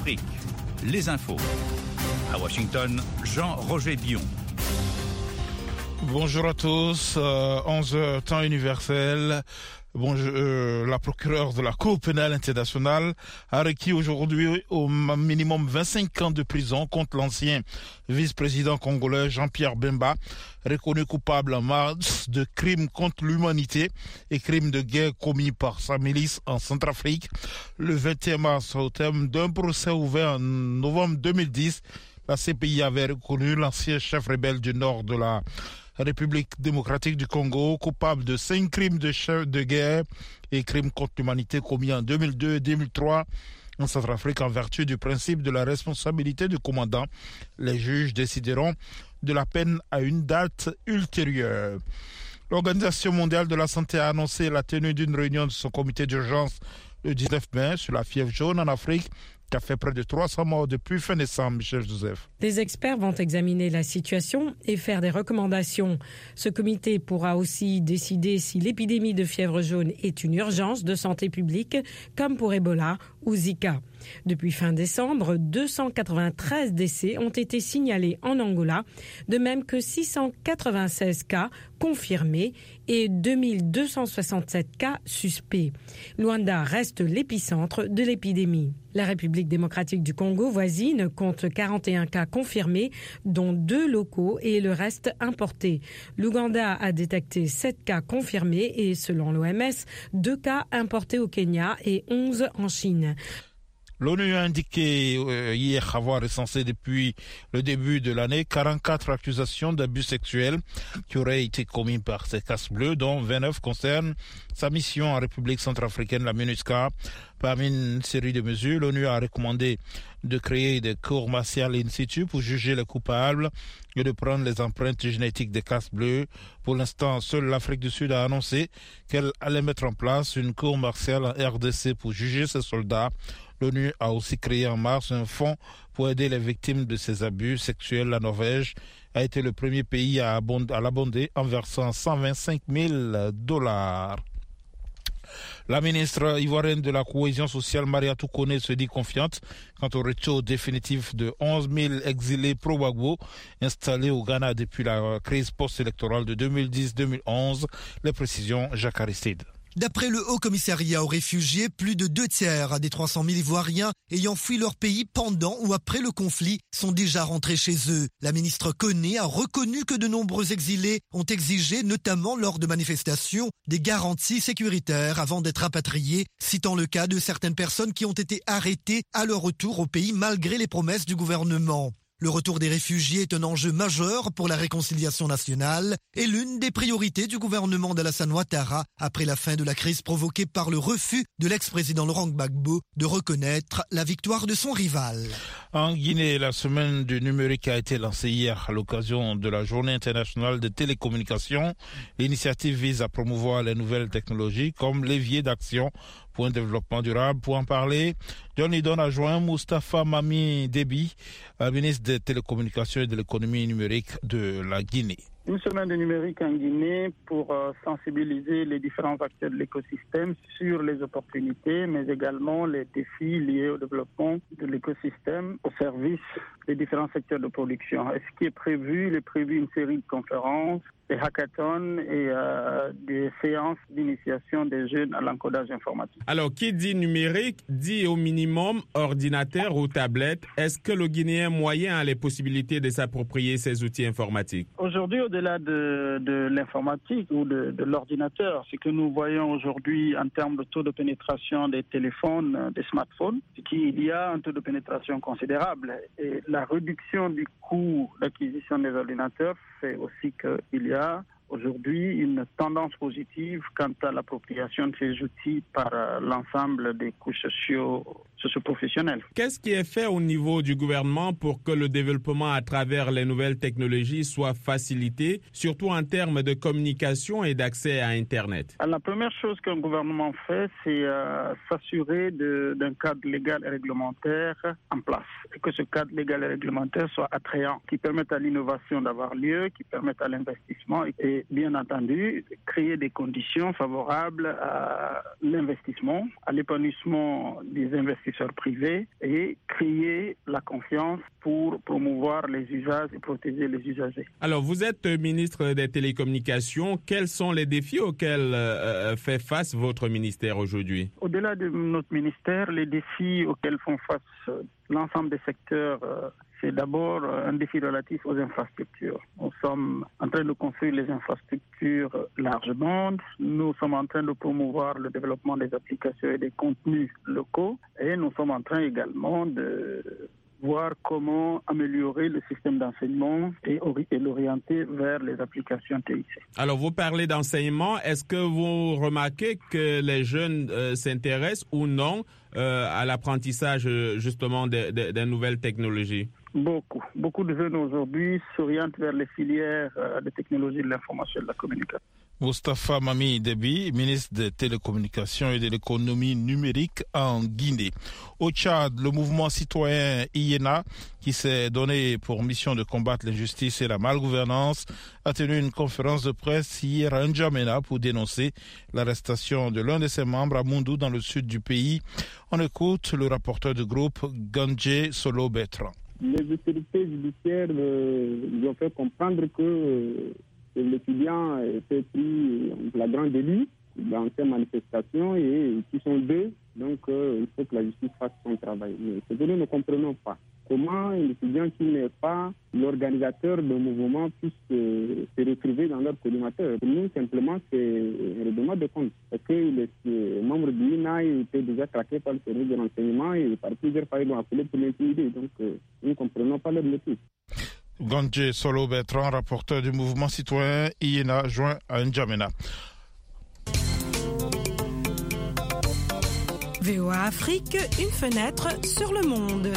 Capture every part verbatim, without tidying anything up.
Afrique, les infos. À Washington, Jean-Roger Bion. Bonjour à tous, euh, onze heures temps universel. Bon, je, euh, la procureure de la Cour pénale internationale a requis aujourd'hui au minimum vingt-cinq ans de prison contre l'ancien vice-président congolais Jean-Pierre Bemba, reconnu coupable en mars de crimes contre l'humanité et crimes de guerre commis par sa milice en Centrafrique. Le vingt et un mars, au terme d'un procès ouvert en novembre deux mille dix, la C P I avait reconnu l'ancien chef rebelle du nord de la République démocratique du Congo, coupable de cinq crimes de chef de guerre et crimes contre l'humanité commis en deux mille deux et deux mille trois en Centrafrique en vertu du principe de la responsabilité du commandant. Les juges décideront de la peine à une date ultérieure. L'Organisation mondiale de la santé a annoncé la tenue d'une réunion de son comité d'urgence le dix-neuf mai sur la fièvre jaune en Afrique, qui a fait près de trois cents morts depuis fin décembre, Michel Joseph. Les experts vont examiner la situation et faire des recommandations. Ce comité pourra aussi décider si l'épidémie de fièvre jaune est une urgence de santé publique, comme pour Ebola ou Zika. Depuis fin décembre, deux cent quatre-vingt-treize décès ont été signalés en Angola, de même que six cent quatre-vingt-seize cas confirmés et deux mille deux cent soixante-sept cas suspects. Luanda reste l'épicentre de l'épidémie. La République démocratique du Congo voisine compte quarante et un cas confirmés, dont deux locaux et le reste importés. L'Ouganda a détecté sept cas confirmés et, selon l'O M S, deux cas importés au Kenya et onze en Chine. L'ONU a indiqué euh, hier avoir recensé depuis le début de l'année quarante-quatre accusations d'abus sexuels qui auraient été commis par ces casques bleus, dont vingt-neuf concernent sa mission en République centrafricaine, la MINUSCA. Parmi une série de mesures, l'ONU a recommandé de créer des cours martiales in situ pour juger les coupables et de prendre les empreintes génétiques des casques bleus. Pour l'instant, seule l'Afrique du Sud a annoncé qu'elle allait mettre en place une cour martiale en R D C pour juger ses soldats. L'ONU a aussi créé en mars un fonds pour aider les victimes de ces abus sexuels. La Norvège a été le premier pays à, abonder, à l'abonder en versant cent vingt-cinq mille dollars. La ministre ivoirienne de la cohésion sociale, Mariatou Koné, se dit confiante quant au retour définitif de onze mille exilés pro-Gbagbo installés au Ghana depuis la crise post-électorale de deux mille dix deux mille onze. Les précisions, Jacques Aristide. D'après le Haut Commissariat aux réfugiés, plus de deux tiers des trois cent mille Ivoiriens ayant fui leur pays pendant ou après le conflit sont déjà rentrés chez eux. La ministre Koné a reconnu que de nombreux exilés ont exigé, notamment lors de manifestations, des garanties sécuritaires avant d'être rapatriés, citant le cas de certaines personnes qui ont été arrêtées à leur retour au pays malgré les promesses du gouvernement. Le retour des réfugiés est un enjeu majeur pour la réconciliation nationale et l'une des priorités du gouvernement d'Alassane Ouattara après la fin de la crise provoquée par le refus de l'ex-président Laurent Gbagbo de reconnaître la victoire de son rival. En Guinée, la semaine du numérique a été lancée hier à l'occasion de la Journée internationale des télécommunications. L'initiative vise à promouvoir les nouvelles technologies comme levier d'action pour un développement durable. Pour en parler, John Lidon a joint Moustapha Mami Déby, ministre des télécommunications et de l'économie numérique de la Guinée. Une semaine de numérique en Guinée pour euh, sensibiliser les différents acteurs de l'écosystème sur les opportunités, mais également les défis liés au développement de l'écosystème au service des différents secteurs de production. Et ce qui est prévu, il est prévu une série de conférences, des hackathons et euh, des séances d'initiation des jeunes à l'encodage informatique. Alors, qui dit numérique dit au minimum ordinateur ou tablette. Est-ce que le Guinéen moyen a les possibilités de s'approprier ces outils informatiques? Aujourd'hui, au-delà de, de l'informatique ou de, de l'ordinateur, ce que nous voyons aujourd'hui en termes de taux de pénétration des téléphones, des smartphones, c'est qu'il y a un taux de pénétration considérable. Et la réduction du coût d'acquisition des ordinateurs fait aussi qu'il y a aujourd'hui une tendance positive quant à l'appropriation de ces outils par euh, l'ensemble des couches socio, socio-professionnelles. Qu'est-ce qui est fait au niveau du gouvernement pour que le développement à travers les nouvelles technologies soit facilité, surtout en termes de communication et d'accès à Internet? La première chose qu'un gouvernement fait, c'est euh, s'assurer de, d'un cadre légal et réglementaire en place. Et que ce cadre légal et réglementaire soit attrayant, qui permette à l'innovation d'avoir lieu, qui permette à l'investissement et, et bien entendu, créer des conditions favorables à l'investissement, à l'épanouissement des investisseurs investisseurs privés et créer la confiance pour promouvoir les usages et protéger les usagers. Alors, vous êtes ministre des Télécommunications. Quels sont les défis auxquels euh, fait face votre ministère aujourd'hui? Au-delà de notre ministère, les défis auxquels font face euh, l'ensemble des secteurs, euh, c'est d'abord un défi relatif aux infrastructures. Nous sommes en train de construire les infrastructures large bande. Nous sommes en train de promouvoir le développement des applications et des contenus locaux. Et nous sommes en train également de voir comment améliorer le système d'enseignement et, et l'orienter vers les applications T I C. Alors, vous parlez d'enseignement. Est-ce que vous remarquez que les jeunes euh, s'intéressent ou non euh, à l'apprentissage justement des de, de nouvelles technologies? Beaucoup. Beaucoup de jeunes aujourd'hui s'orientent vers les filières euh, de technologies de l'information et de la communication. Moustapha Mami Déby, ministre des Télécommunications et de l'économie numérique en Guinée. Au Tchad, le mouvement citoyen I E N A, qui s'est donné pour mission de combattre l'injustice et la malgouvernance, a tenu une conférence de presse hier à N'Djamena pour dénoncer l'arrestation de l'un de ses membres à Moundou dans le sud du pays. On écoute le rapporteur du groupe, Gandje Solo Bertrand. Les autorités judiciaires euh, nous ont fait comprendre que euh, l'étudiant était pris en flagrant délit dans ces manifestations et qui sont deux. Donc, euh, il faut que la justice fasse son travail. Mais ce que nous ne comprenons pas. Comment un étudiant qui n'est pas l'organisateur d'un mouvement puisse euh, se retrouver dans leur collimateur. Pour nous, simplement, c'est un règlement de compte. Parce que les membres du I N A étaient déjà traqués par le service de renseignement et par plusieurs fois, ils ont appelé pour l'intimider. Donc, euh, nous ne comprenons pas leur motif. Gandje Solo Bertrand, rapporteur du mouvement citoyen I E N A, joint à N'Djamena. V O A Afrique, une fenêtre sur le monde.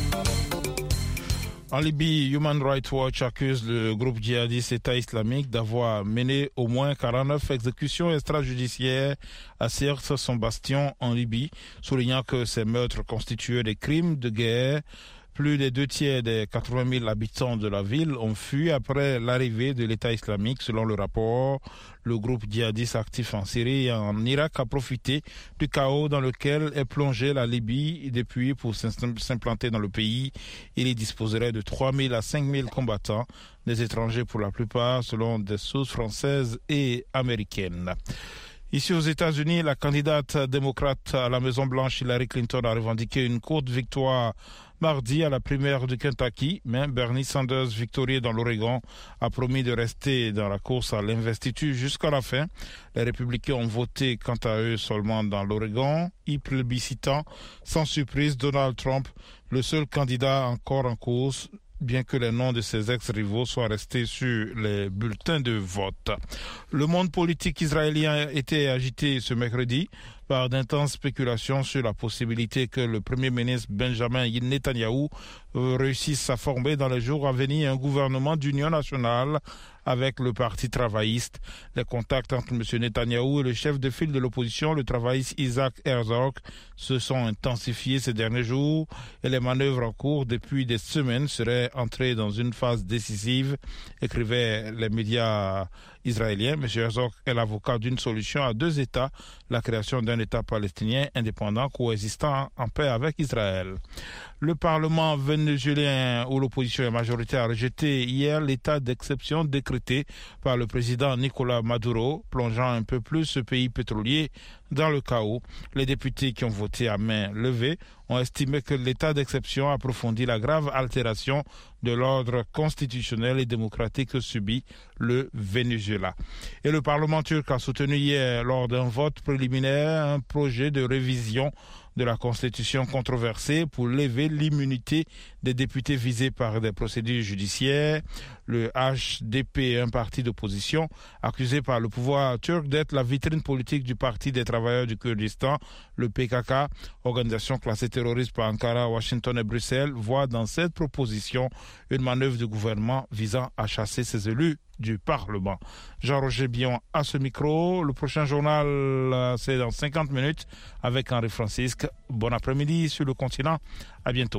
En Libye, Human Rights Watch accuse le groupe djihadiste État islamique d'avoir mené au moins quarante-neuf exécutions extrajudiciaires à Sirte, son bastion en Libye, soulignant que ces meurtres constituaient des crimes de guerre. Plus des deux tiers des quatre-vingt mille habitants de la ville ont fui après l'arrivée de l'État islamique, selon le rapport. Le groupe djihadiste actif en Syrie et en Irak a profité du chaos dans lequel est plongée la Libye depuis pour s'implanter dans le pays. Il y disposerait de trois mille à cinq mille combattants, des étrangers pour la plupart, selon des sources françaises et américaines. Ici aux États-Unis, la candidate démocrate à la Maison-Blanche, Hillary Clinton, a revendiqué une courte victoire mardi à la primaire du Kentucky, mais Bernie Sanders, victorieux dans l'Oregon, a promis de rester dans la course à l'investiture jusqu'à la fin. Les républicains ont voté quant à eux seulement dans l'Oregon, y plébiscitant sans surprise Donald Trump, le seul candidat encore en course, bien que les noms de ses ex-rivaux soient restés sur les bulletins de vote. Le monde politique israélien était agité ce mercredi par d'intenses spéculations sur la possibilité que le Premier ministre Benjamin Netanyahou réussisse à former dans les jours à venir un gouvernement d'union nationale avec le Parti travailliste. Les contacts entre M. Netanyahou et le chef de file de l'opposition, le travailliste Isaac Herzog, se sont intensifiés ces derniers jours et les manœuvres en cours depuis des semaines seraient entrées dans une phase décisive, écrivaient les médias israéliens. M. Herzog est l'avocat d'une solution à deux États, la création d'un État palestinien indépendant coexistant en paix avec Israël. Le Parlement vénézuélien, où l'opposition est majoritaire, a rejeté hier l'état d'exception décrété par le président Nicolás Maduro, plongeant un peu plus ce pays pétrolier dans le chaos. Les députés qui ont voté à main levée ont estimé que l'état d'exception approfondit la grave altération de l'ordre constitutionnel et démocratique que subit le Venezuela. Et le Parlement turc a soutenu hier, lors d'un vote préliminaire, un projet de révision de la Constitution controversée pour lever l'immunité des députés visés par des procédures judiciaires. Le H D P, un parti d'opposition, accusé par le pouvoir turc d'être la vitrine politique du Parti des travailleurs du Kurdistan, le P K K, organisation classée terroriste par Ankara, Washington et Bruxelles, voit dans cette proposition une manœuvre du gouvernement visant à chasser ses élus du Parlement. Jean-Roger Bion à ce micro. Le prochain journal, c'est dans cinquante minutes avec Henri Francisque. Bon après-midi sur le continent. À bientôt.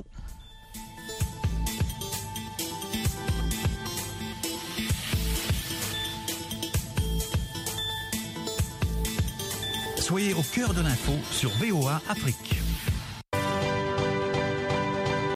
Soyez au cœur de l'info sur V O A Afrique.